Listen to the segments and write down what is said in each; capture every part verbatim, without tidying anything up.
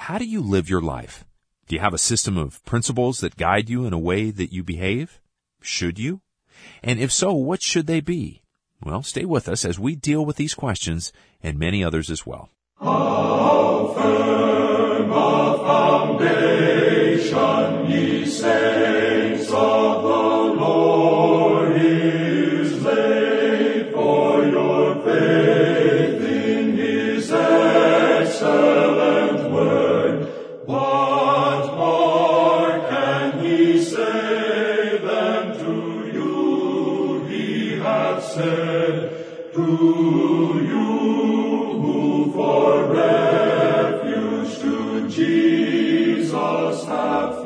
how do you live your life? Do you have a system of principles that guide you in a way that you behave? Should you? And if so, what should they be? Well, stay with us as we deal with these questions and many others as well. How firm a foundation, ye saints of the Lord, is laid, for your faith in his excellent word. What more can he say than to you he hath said, to you who for refuge to Jesus have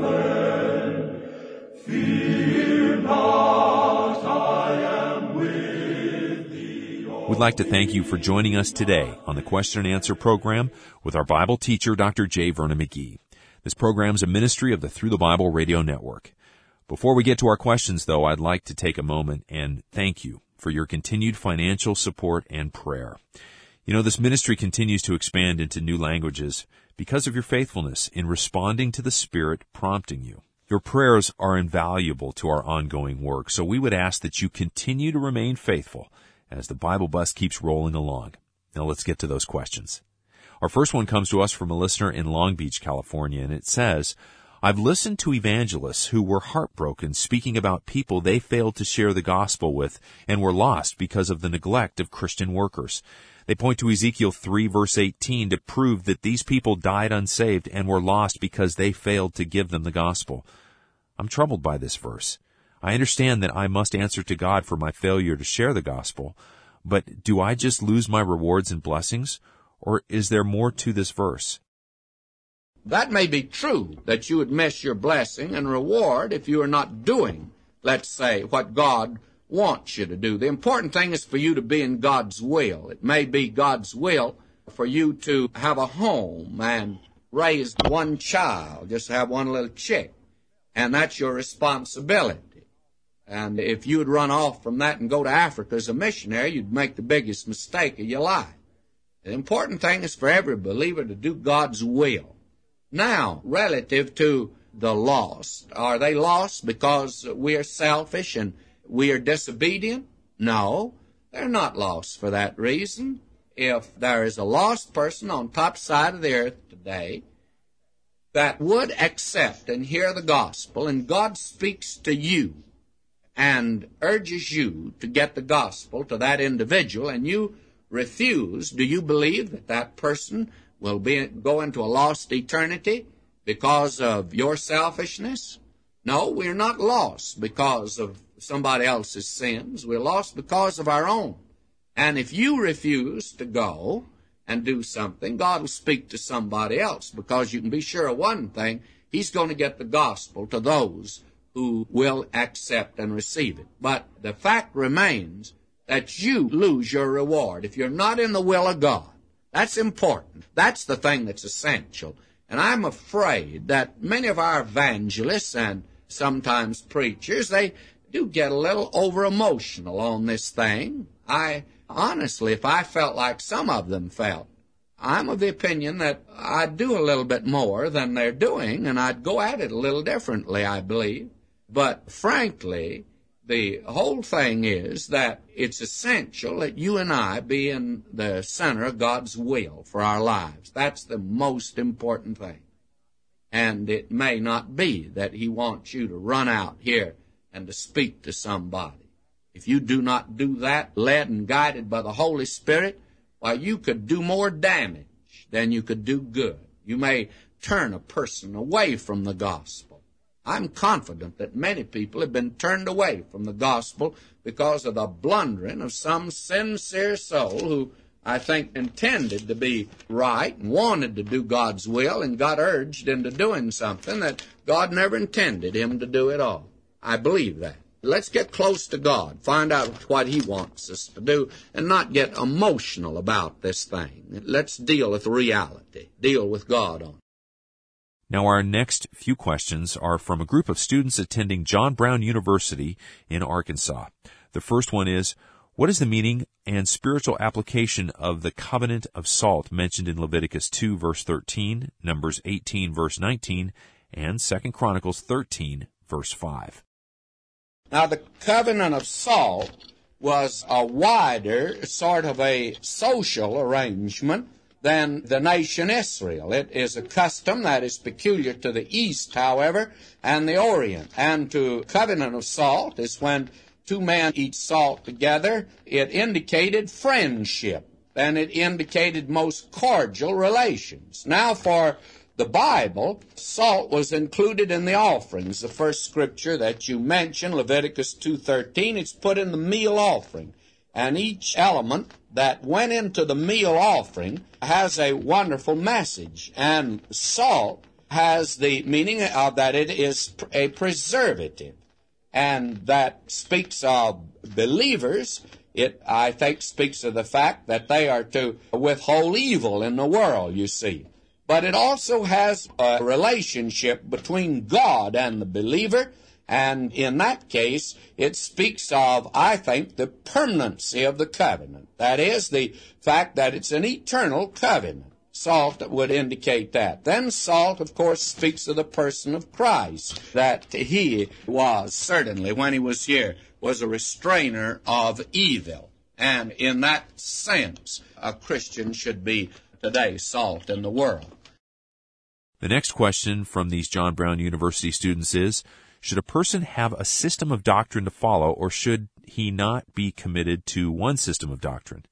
fled? Fear not, I am with thee. We'd like to thank you for joining us today on the Question and Answer program with our Bible teacher, Doctor J. Vernon McGee. This program is a ministry of the Through the Bible Radio Network. Before we get to our questions, though, I'd like to take a moment and thank you for your continued financial support and prayer. You know, this ministry continues to expand into new languages because of your faithfulness in responding to the Spirit prompting you. Your prayers are invaluable to our ongoing work, so we would ask that you continue to remain faithful as the Bible bus keeps rolling along. Now let's get to those questions. Our first one comes to us from a listener in Long Beach, California, and it says, I've listened to evangelists who were heartbroken speaking about people they failed to share the gospel with and were lost because of the neglect of Christian workers. They point to Ezekiel three verse eighteen to prove that these people died unsaved and were lost because they failed to give them the gospel. I'm troubled by this verse. I understand that I must answer to God for my failure to share the gospel, but do I just lose my rewards and blessings, or is there more to this verse? That may be true, that you would miss your blessing and reward if you are not doing, let's say, what God wants you to do. The important thing is for you to be in God's will. It may be God's will for you to have a home and raise one child, just have one little chick, and that's your responsibility. And if you would run off from that and go to Africa as a missionary, you'd make the biggest mistake of your life. The important thing is for every believer to do God's will. Now, relative to the lost, are they lost because we are selfish and we are disobedient? No, they're not lost for that reason. If there is a lost person on top side of the earth today that would accept and hear the gospel, and God speaks to you and urges you to get the gospel to that individual, and you refuse, do you believe that that person will be go into a lost eternity because of your selfishness? No, we're not lost because of somebody else's sins. We're lost because of our own. And if you refuse to go and do something, God will speak to somebody else, because you can be sure of one thing, he's going to get the gospel to those who will accept and receive it. But the fact remains that you lose your reward if you're not in the will of God. That's important. That's the thing that's essential. And I'm afraid that many of our evangelists and sometimes preachers, they do get a little over-emotional on this thing. I, honestly, if I felt like some of them felt, I'm of the opinion that I'd do a little bit more than they're doing, and I'd go at it a little differently, I believe. But frankly, the whole thing is that it's essential that you and I be in the center of God's will for our lives. That's the most important thing. And it may not be that he wants you to run out here and to speak to somebody. If you do not do that, led and guided by the Holy Spirit, why, you could do more damage than you could do good. You may turn a person away from the gospel. I'm confident that many people have been turned away from the gospel because of the blundering of some sincere soul who, I think, intended to be right and wanted to do God's will and got urged into doing something that God never intended him to do at all. I believe that. Let's get close to God, find out what he wants us to do, and not get emotional about this thing. Let's deal with reality, deal with God on it. Now, our next few questions are from a group of students attending John Brown University in Arkansas. The first one is, what is the meaning and spiritual application of the covenant of salt mentioned in Leviticus two, verse thirteen, Numbers eighteen, verse nineteen, and Second Chronicles thirteen, verse five. Now, the covenant of salt was a wider sort of a social arrangement than the nation Israel. It is a custom that is peculiar to the East, however, and the Orient. And to covenant of salt is when two men eat salt together. It indicated friendship, and it indicated most cordial relations. Now, for the Bible, salt was included in the offerings. The first scripture that you mentioned, Leviticus two thirteen, it's put in the meal offering. And each element that went into the meal offering has a wonderful message. And salt has the meaning of that it is a preservative. And that speaks of believers. It, I think, speaks of the fact that they are to withhold evil in the world, you see. But it also has a relationship between God and the believer, and in that case, it speaks of, I think, the permanency of the covenant. That is, the fact that it's an eternal covenant. Salt would indicate that. Then salt, of course, speaks of the person of Christ, that he was, certainly, when he was here, was a restrainer of evil. And in that sense, a Christian should be today salt in the world. The next question from these John Brown University students is, should a person have a system of doctrine to follow, or should he not be committed to one system of doctrine?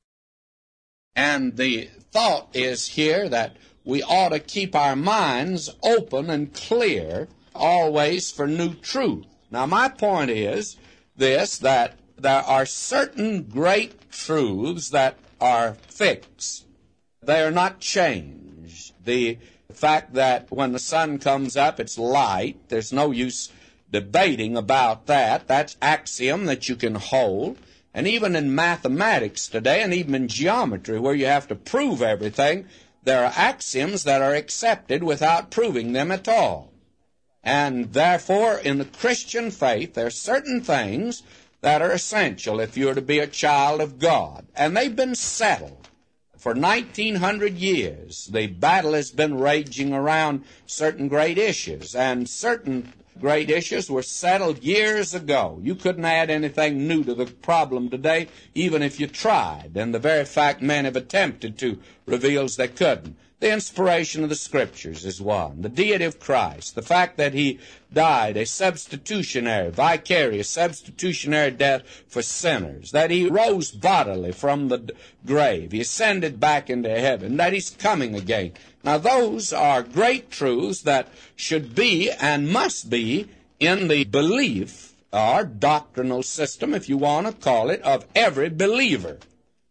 And the thought is here that we ought to keep our minds open and clear always for new truth. Now, my point is this, that there are certain great truths that are fixed. They are not changed. The fact that when the sun comes up, it's light. There's no use debating about that. That's axiom that you can hold. And even in mathematics today, and even in geometry, where you have to prove everything, there are axioms that are accepted without proving them at all. And therefore, in the Christian faith, there are certain things that are essential if you're to be a child of God. And they've been settled. For nineteen hundred years, the battle has been raging around certain great issues, and certain great issues were settled years ago. You couldn't add anything new to the problem today, even if you tried, and the very fact men have attempted to reveals they couldn't. The inspiration of the Scriptures is one. The deity of Christ, the fact that he died a substitutionary, vicarious, substitutionary death for sinners, that he rose bodily from the grave, he ascended back into heaven, that he's coming again. Now, those are great truths that should be and must be in the belief or doctrinal system, if you want to call it, of every believer.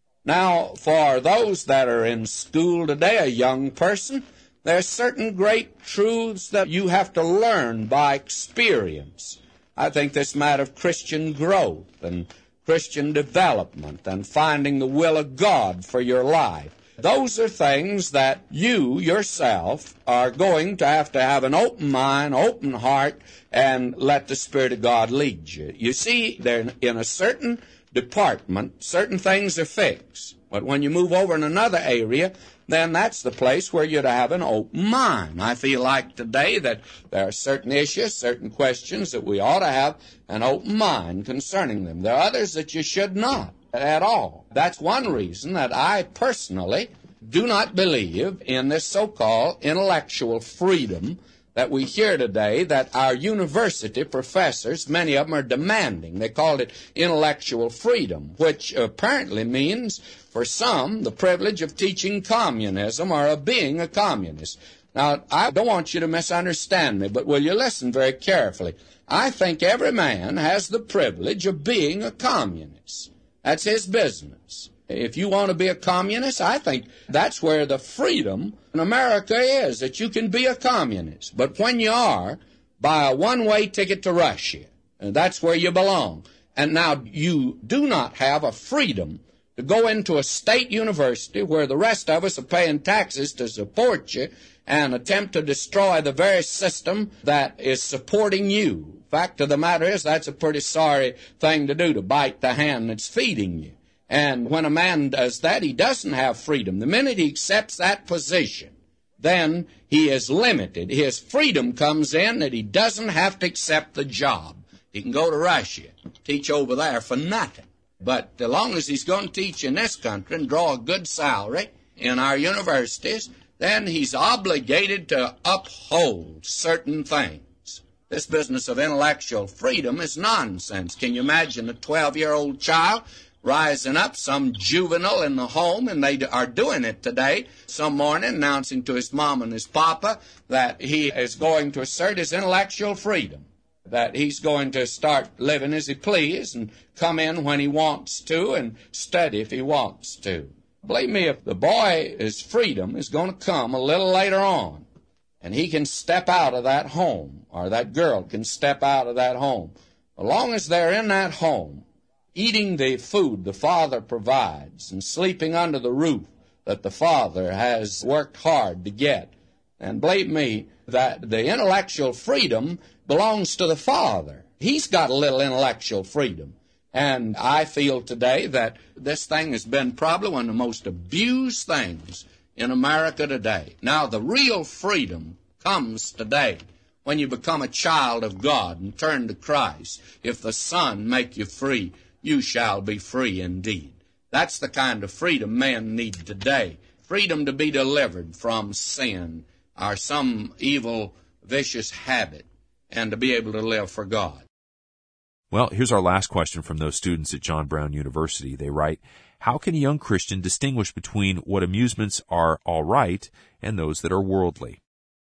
Now, for those that are in school today, a young person, there are certain great truths that you have to learn by experience. I think this matter of Christian growth and Christian development and finding the will of God for your life. Those are things that you yourself are going to have to have an open mind, open heart, and let the Spirit of God lead you. You see, they're in a certain department, certain things are fixed. But when you move over in another area, then that's the place where you're to have an open mind. I feel like today that there are certain issues, certain questions that we ought to have an open mind concerning them. There are others that you should not at all. That's one reason that I personally do not believe in this so-called intellectual freedom that we hear today, that our university professors, many of them are demanding. They call it intellectual freedom, which apparently means, for some, the privilege of teaching communism or of being a communist. Now, I don't want you to misunderstand me, but will you listen very carefully? I think every man has the privilege of being a communist. That's his business. If you want to be a communist, I think that's where the freedom in America is, that you can be a communist. But when you are, buy a one-way ticket to Russia, and that's where you belong. And now you do not have a freedom to go into a state university where the rest of us are paying taxes to support you and attempt to destroy the very system that is supporting you. Fact of the matter is, that's a pretty sorry thing to do, to bite the hand that's feeding you. And when a man does that, he doesn't have freedom. The minute he accepts that position, then he is limited. His freedom comes in that he doesn't have to accept the job. He can go to Russia, teach over there for nothing. But as long as he's going to teach in this country and draw a good salary in our universities, then he's obligated to uphold certain things. This business of intellectual freedom is nonsense. Can you imagine a twelve-year-old child rising up, some juvenile in the home, and they are doing it today, some morning, announcing to his mom and his papa that he is going to assert his intellectual freedom, that he's going to start living as he pleases and come in when he wants to and study if he wants to. Believe me, if the boy, his freedom is going to come a little later on, and he can step out of that home, or that girl can step out of that home, as long as they're in that home, eating the food the father provides and sleeping under the roof that the father has worked hard to get. And believe me, that the intellectual freedom belongs to the father. He's got a little intellectual freedom. And I feel today that this thing has been probably one of the most abused things in America today. Now, the real freedom comes today when you become a child of God and turn to Christ. If the Son make you free, you shall be free indeed. That's the kind of freedom men need today. Freedom to be delivered from sin or some evil, vicious habit, and to be able to live for God. Well, here's our last question from those students at John Brown University. They write, how can a young Christian distinguish between what amusements are all right and those that are worldly?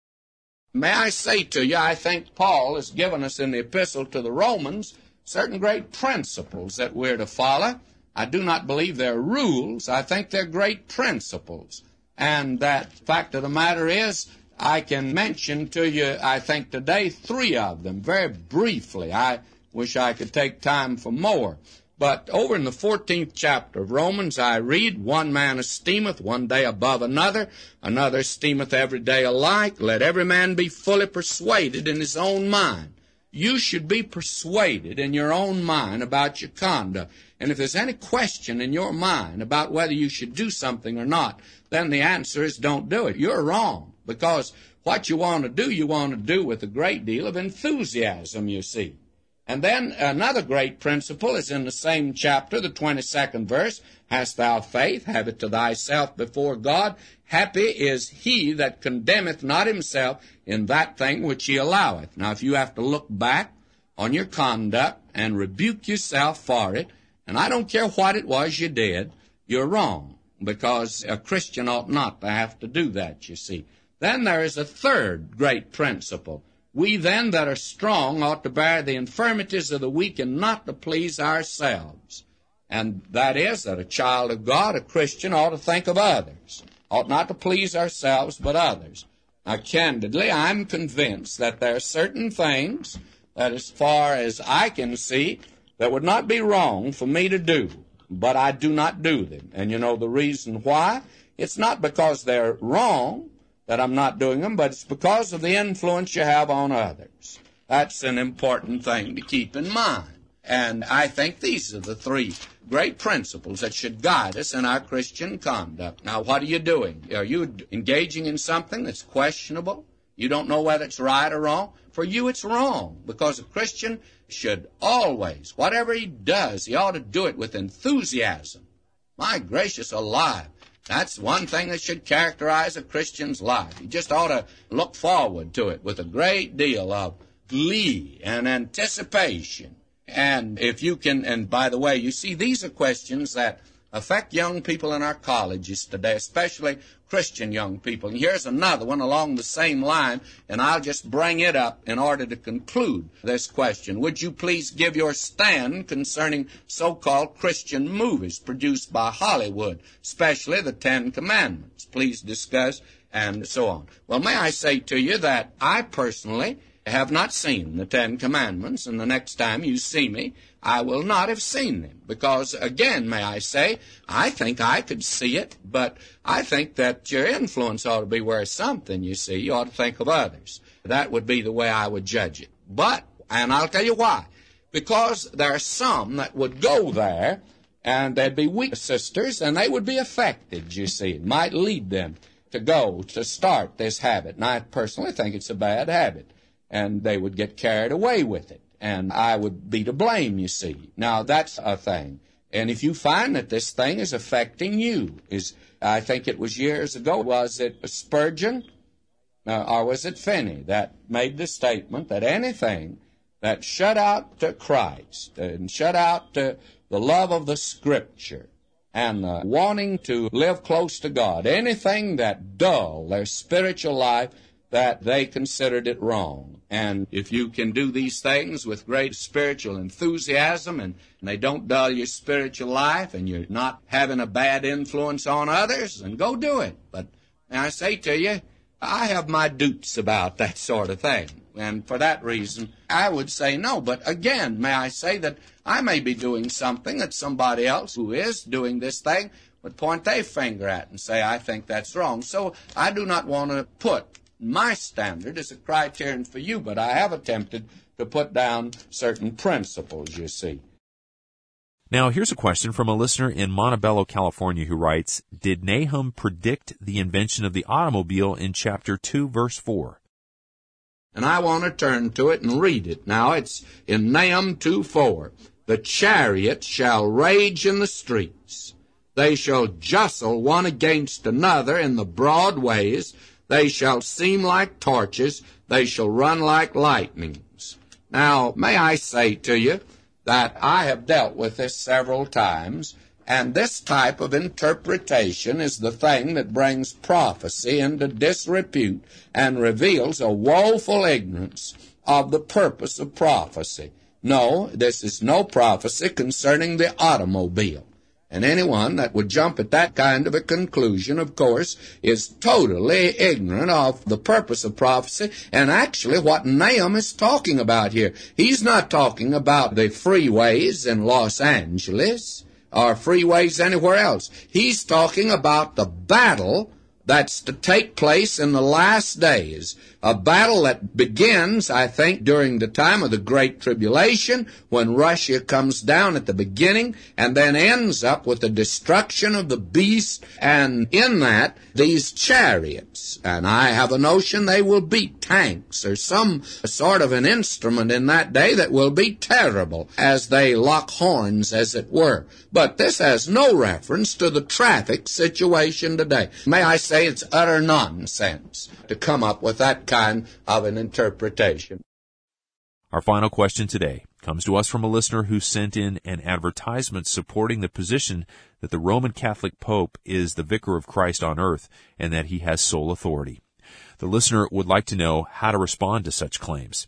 May I say to you, I think Paul has given us in the epistle to the Romans certain great principles that we're to follow. I do not believe they're rules. I think they're great principles. And that fact of the matter is, I can mention to you, I think today, three of them very briefly. I wish I could take time for more. But over in the fourteenth chapter of Romans, I read, one man esteemeth one day above another, another esteemeth every day alike. Let every man be fully persuaded in his own mind. You should be persuaded in your own mind about your conduct. And if there's any question in your mind about whether you should do something or not, then the answer is don't do it. You're wrong, because what you want to do, you want to do with a great deal of enthusiasm, you see. And then another great principle is in the same chapter, the twenty-second verse. Hast thou faith? Have it to thyself before God. Happy is he that condemneth not himself in that thing which he alloweth. Now, if you have to look back on your conduct and rebuke yourself for it, and I don't care what it was you did, you're wrong, because a Christian ought not to have to do that, you see. Then there is a third great principle. We then that are strong ought to bear the infirmities of the weak and not to please ourselves. And that is that a child of God, a Christian, ought to think of others, ought not to please ourselves but others. Now, candidly, I'm convinced that there are certain things that, as far as I can see, that would not be wrong for me to do, but I do not do them. And you know the reason why? It's not because they're wrong that I'm not doing them, but it's because of the influence you have on others. That's an important thing to keep in mind. And I think these are the three great principles that should guide us in our Christian conduct. Now, what are you doing? Are you engaging in something that's questionable? You don't know whether it's right or wrong? For you, it's wrong, because a Christian should always, whatever he does, he ought to do it with enthusiasm. My gracious alive. That's one thing that should characterize a Christian's life. He just ought to look forward to it with a great deal of glee and anticipation. And if you can, and by the way, you see, these are questions that affect young people in our colleges today, especially Christian young people. And here's another one along the same line, and I'll just bring it up in order to conclude this question. Would you please give your stand concerning so-called Christian movies produced by Hollywood, especially the Ten Commandments? Please discuss, and so on. Well, may I say to you that I personally have not seen the Ten Commandments, and the next time you see me, I will not have seen them. Because, again, may I say, I think I could see it, but I think that your influence ought to be worth something, you see. You ought to think of others. That would be the way I would judge it. But, and I'll tell you why. Because there are some that would go there And there'd be weak sisters, and they would be affected, you see. It might lead them to go, to start this habit. And I personally think it's a bad habit. And they would get carried away with it. And I would be to blame, you see. Now, that's a thing. And if you find that this thing is affecting you, is I think it was years ago, was it Spurgeon, uh, or was it Finney, that made the statement that anything that shut out to Christ and shut out to the love of the Scripture and the wanting to live close to God, anything that dulled their spiritual life, that they considered it wrong. And if you can do these things with great spiritual enthusiasm and, and they don't dull your spiritual life and you're not having a bad influence on others, then go do it. But I say to you, I have my doubts about that sort of thing. And for that reason, I would say no. But again, may I say that I may be doing something that somebody else who is doing this thing would point their finger at and say, I think that's wrong. So I do not want to put my standard as a criterion for you, but I have attempted to put down certain principles, you see. Now, here's a question from a listener in Montebello, California, who writes, did Nahum predict the invention of the automobile in chapter two, verse four? And I want to turn to it and read it. Now, it's in Nahum two four. The chariots shall rage in the streets. They shall jostle one against another in the broad ways. They shall seem like torches. They shall run like lightnings. Now, may I say to you that I have dealt with this several times, and this type of interpretation is the thing that brings prophecy into disrepute and reveals a woeful ignorance of the purpose of prophecy. No, this is no prophecy concerning the automobile. And anyone that would jump at that kind of a conclusion, of course, is totally ignorant of the purpose of prophecy and actually what Nahum is talking about here. He's not talking about the freeways in Los Angeles or freeways anywhere else. He's talking about the battle that's to take place in the last days, a battle that begins, I think, during the time of the Great Tribulation, when Russia comes down at the beginning, and then ends up with the destruction of the beast, and in that, these chariots. And I have a notion they will be tanks, or some sort of an instrument in that day that will be terrible, as they lock horns, as it were. But this has no reference to the traffic situation today. May I say it's utter nonsense to come up with that kind of an interpretation. Our final question today comes to us from a listener who sent in an advertisement supporting the position that the Roman Catholic Pope is the vicar of Christ on earth and that he has sole authority. The listener would like to know how to respond to such claims.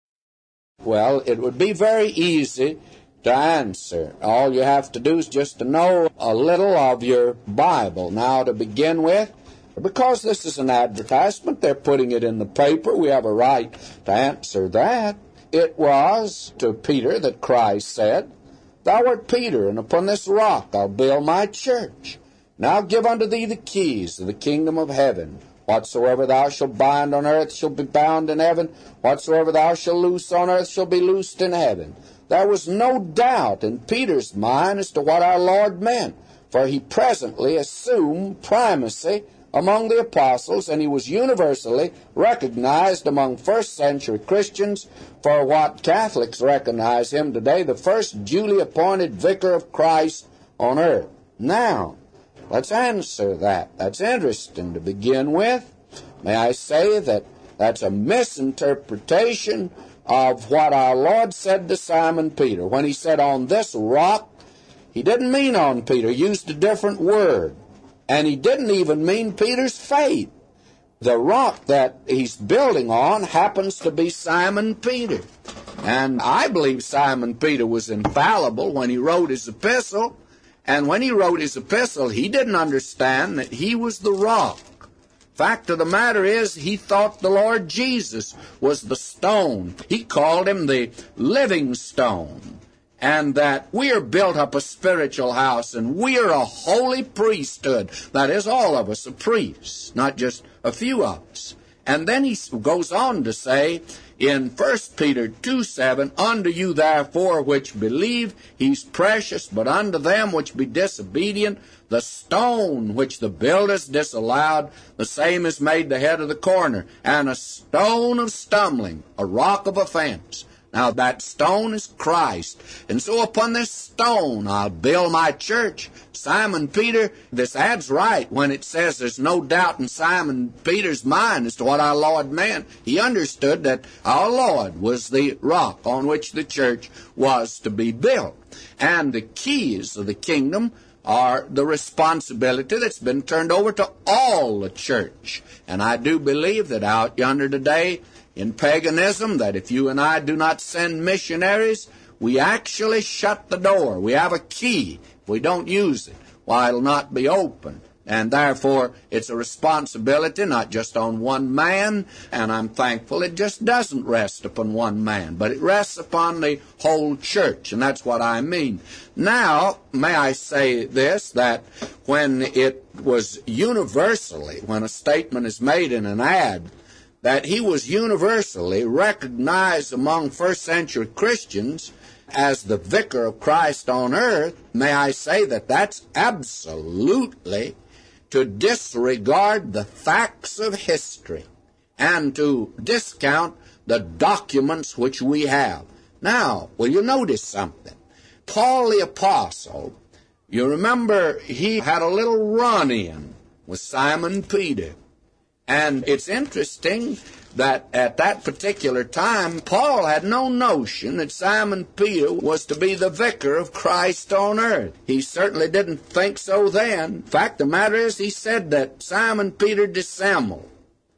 Well, it would be very easy to answer. All you have to do is just to know a little of your Bible. Now, to begin with, because this is an advertisement, they're putting it in the paper, we have a right to answer that. It was to Peter that Christ said, Thou art Peter, and upon this rock I'll build my church. Now I'll give unto thee the keys of the kingdom of heaven. Whatsoever thou shalt bind on earth shall be bound in heaven. Whatsoever thou shalt loose on earth shall be loosed in heaven. There was no doubt in Peter's mind as to what our Lord meant, for he presently assumed primacy among the apostles, and he was universally recognized among first-century Christians for what Catholics recognize him today, the first duly appointed vicar of Christ on earth. Now, let's answer that. That's interesting to begin with. May I say that that's a misinterpretation of what our Lord said to Simon Peter. When he said, on this rock, he didn't mean on Peter. He used a different word. And he didn't even mean Peter's faith. The rock that he's building on happens to be Simon Peter. And I believe Simon Peter was infallible when he wrote his epistle. And when he wrote his epistle, he didn't understand that he was the rock. Fact of the matter is, he thought the Lord Jesus was the stone. He called him the living stone. And that we are built up a spiritual house, and we are a holy priesthood. That is, all of us are priests, not just a few of us. And then he goes on to say, in First Peter two seven, unto you therefore which believe, he's precious, but unto them which be disobedient, the stone which the builders disallowed, the same is made the head of the corner, and a stone of stumbling, a rock of offense. Now that stone is Christ. And so upon this stone I'll build my church. Simon Peter, this adds right when it says there's no doubt in Simon Peter's mind as to what our Lord meant. He understood that our Lord was the rock on which the church was to be built. And the keys of the kingdom are the responsibility that's been turned over to all the church. And I do believe that out yonder today in paganism, that if you and I do not send missionaries, we actually shut the door. We have a key. If we don't use it, why, it'll not be open. And therefore, it's a responsibility not just on one man, and I'm thankful it just doesn't rest upon one man, but it rests upon the whole church, and that's what I mean. Now, may I say this, that when it was universally, when a statement is made in an ad, that he was universally recognized among first century Christians as the vicar of Christ on earth, may I say that that's absolutely to disregard the facts of history and to discount the documents which we have. Now, will you notice something? Paul the Apostle, you remember he had a little run-in with Simon Peter. And it's interesting that at that particular time, Paul had no notion that Simon Peter was to be the vicar of Christ on earth. He certainly didn't think so then. In fact, the matter is, he said that Simon Peter dissembled.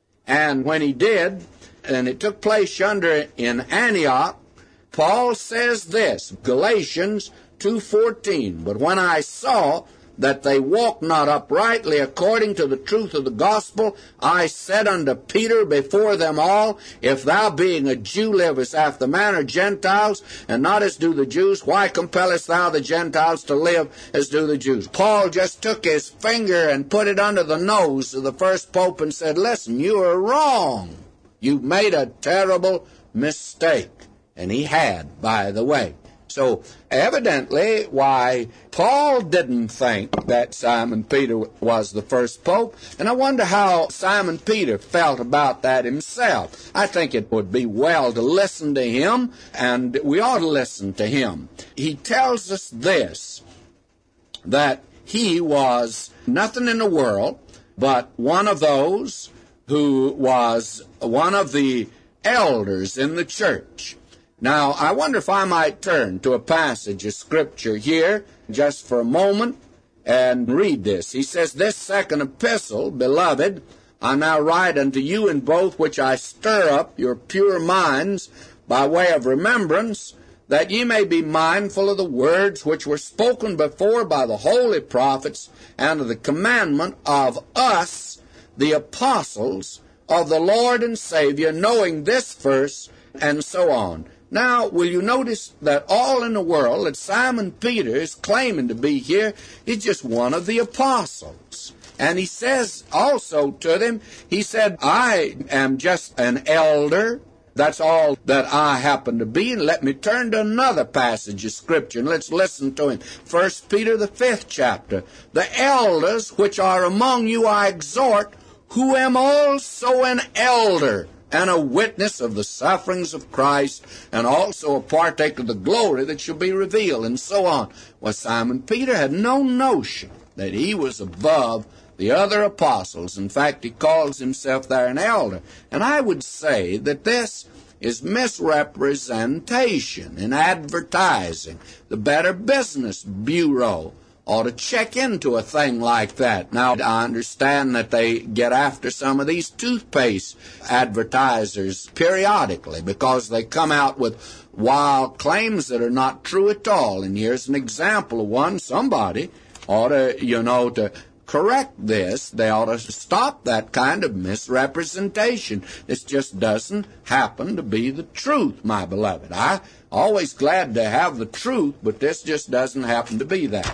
And when he did, and it took place yonder in Antioch, Paul says this, Galatians two fourteen, but when I saw that they walked not uprightly according to the truth of the gospel, I said unto Peter before them all, if thou being a Jew livest after the manner of Gentiles, and not as do the Jews, why compellest thou the Gentiles to live as do the Jews? Paul just took his finger and put it under the nose of the first pope and said, listen, you are wrong. You've made a terrible mistake. And he had, by the way. So, evidently, why, Paul didn't think that Simon Peter was the first pope, and I wonder how Simon Peter felt about that himself. I think it would be well to listen to him, and we ought to listen to him. He tells us this, that he was nothing in the world but one of those who was one of the elders in the church. Now, I wonder if I might turn to a passage of Scripture here, just for a moment, and read this. He says, this second epistle, beloved, I now write unto you in both which I stir up your pure minds by way of remembrance, that ye may be mindful of the words which were spoken before by the holy prophets, and of the commandment of us, the apostles of the Lord and Savior, knowing this first, and so on. Now, will you notice that all in the world that Simon Peter is claiming to be here is just one of the apostles. And he says also to them, he said, I am just an elder. That's all that I happen to be. And let me turn to another passage of Scripture, and let's listen to him. First Peter, the fifth chapter. The elders which are among you I exhort, who am also an elder, and a witness of the sufferings of Christ, and also a partaker of the glory that shall be revealed, and so on. Well, Simon Peter had no notion that he was above the other apostles. In fact, he calls himself there an elder. And I would say that this is misrepresentation in advertising. The Better Business Bureau ought to check into a thing like that. Now, I understand that they get after some of these toothpaste advertisers periodically because they come out with wild claims that are not true at all. And here's an example of one. Somebody ought to, you know, to correct this. They ought to stop that kind of misrepresentation. This just doesn't happen to be the truth, my beloved. I'm always glad to have the truth, but this just doesn't happen to be that.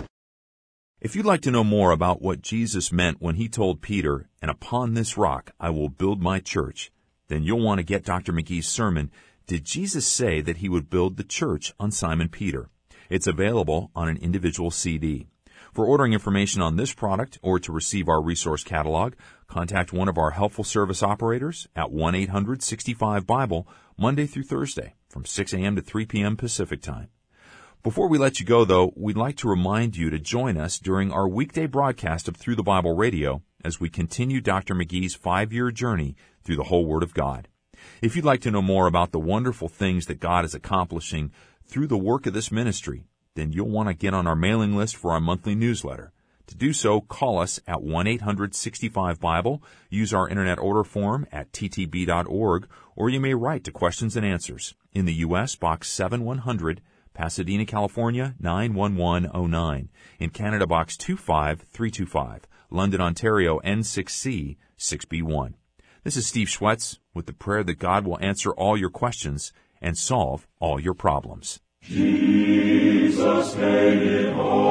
If you'd like to know more about what Jesus meant when he told Peter, and upon this rock I will build my church, then you'll want to get Doctor McGee's sermon, Did Jesus Say That He Would Build the Church on Simon Peter? It's available on an individual C D. For ordering information on this product or to receive our resource catalog, contact one of our helpful service operators at one eight hundred sixty-five Bible, Monday through Thursday, from six a.m. to three p.m. Pacific Time. Before we let you go, though, we'd like to remind you to join us during our weekday broadcast of Through the Bible Radio as we continue Doctor McGee's five-year journey through the whole Word of God. If you'd like to know more about the wonderful things that God is accomplishing through the work of this ministry, then you'll want to get on our mailing list for our monthly newsletter. To do so, call us at one eight hundred sixty-five Bible, use our internet order form at t t b dot org, or you may write to Questions and Answers in the U S Box seven one hundred, Pasadena, California, nine one one oh nine. In Canada, Box two five three two five. London, Ontario, N six C six B one. This is Steve Schwetz with the prayer that God will answer all your questions and solve all your problems. Jesus paid it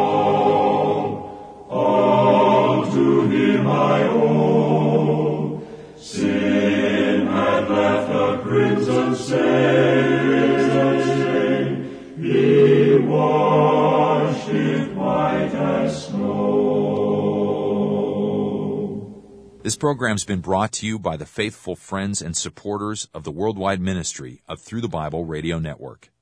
all, all to Him I owe. Sin had left a crimson stain, He washed it white as snow. This program's been brought to you by the faithful friends and supporters of the worldwide ministry of Through the Bible Radio Network.